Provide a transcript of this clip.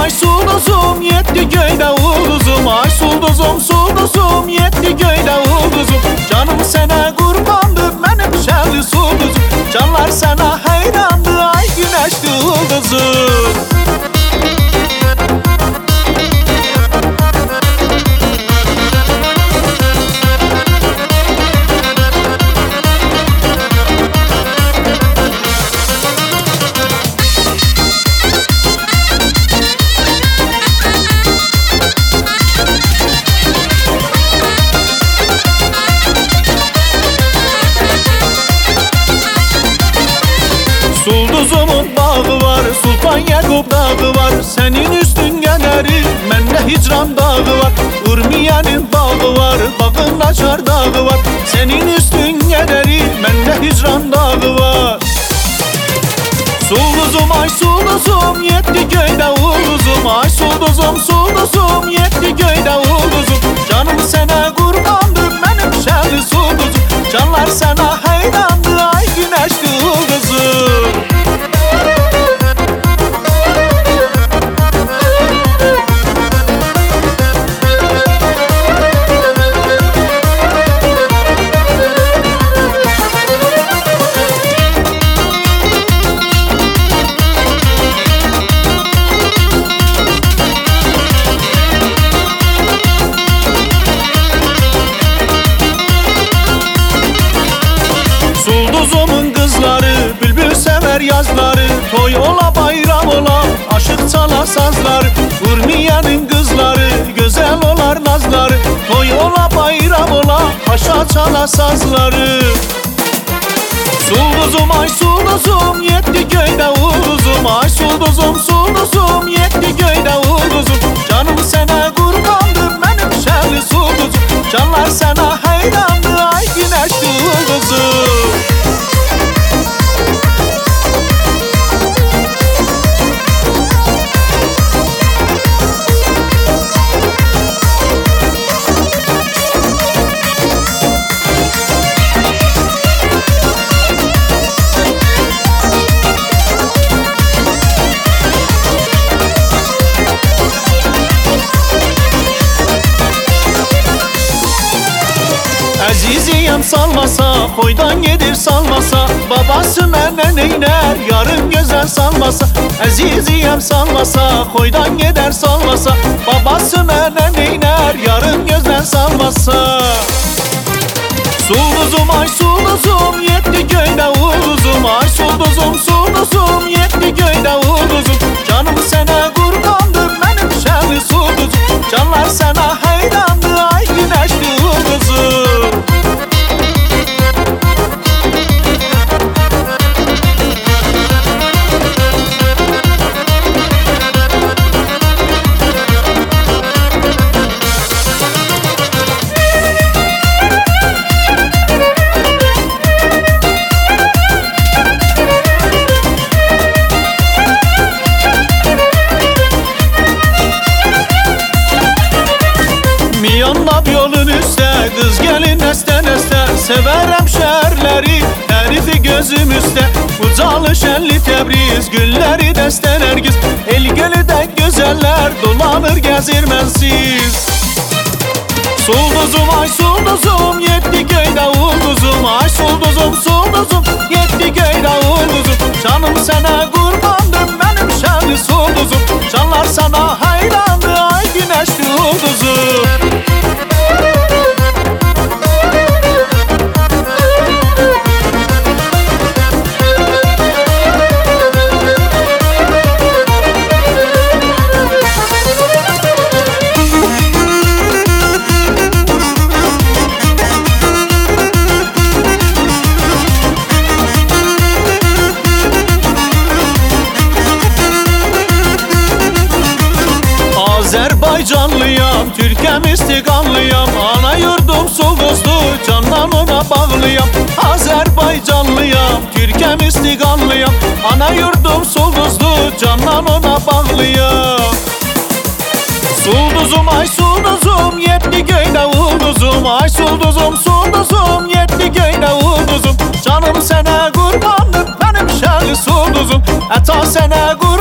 ay sulduzum, yetti göyde ulduzum. Ay sulduzum, sulduzum, yetti göyde ulduzum. Canım sana kurbandır, benim şerli sulduzum. Canlar sana hayrandı, ay güneşli ulduzum. Sulduzumun bağı var, Sultan Yakup dağı var. Senin üstün generi, mende hicran dağı var. Urmiye'nin bağı var, bağın açar dağı var. Senin üstün generi, mende hicran dağı var. Sulduzum ay sulduzum, yetti göyde ulduzum. Ay sulduzum, sulduzum, yetti göyde ulduzum. Canım sana kurbandır, benim şerli sulduzum. Canlar sana hayrandı, ay güneşli ulduzum. Sulduzumun kızları, bülbül sever yazları. Toy ola bayram ola, aşık çala sazları. Urmiye'nin kızları, güzel olar nazları. Toy ola bayram ola, haşa çala sazları. Sulduzum ay sulduzum, yetti göyde ulduzum. Ay sulduzum, sulduzum, yetti göyde ulduzum. Canım sana kurbandır, benim şerli sulduzum. Canlar sana hayrandı, ay güneşli ulduzum. Aziziyem salmasa, koydan gelir salmasa. Babası menden eyler, yarın güzel salmasa. Aziziyem salmasa, koydan gider salmasa. Babası menden eyler, yarın güzel salmasa. Sulduzum ay sulduzum, yetti göyde ulduzum. Ay sulduzum, sulduzum, yetti göyde ulduzum. Canım sana kurbandır, benim şerli sulduzum. Canlar sana hayrandı, ay güneşli ulduzum. Miyonlab yolun üstte, kız gelin neste neste. Severem şerleri, herifi gözüm üstte. Ucalı şenli Tebriz, gülleri deste nergiz. El gölüde güzeller, dolanır gezir mensiz. Sulduzum ay sulduzum, yetti göyde ulduzum. Ay sulduzum, sulduzum, yetti göyde ulduzum. Canım sana kurbandır, benim şerli sulduzum. Canlar sana hayrandı, ay güneşli ulduzum. Azerbaycanlıyam, Türkem istiqanlıyam. Ana yurdum Sulduzlu, candan ona bağlıyam. Azerbaycanlıyam, Türkem istiqanlıyam. Ana yurdum Sulduzlu, candan ona bağlıyam. Sulduzum ay sulduzum, yetti göyde ulduzum. Ay sulduzum, sulduzum, yetti göyde ulduzum. Canım sana kurbandır, benim şerli sulduzum. Ata sana kurbandır,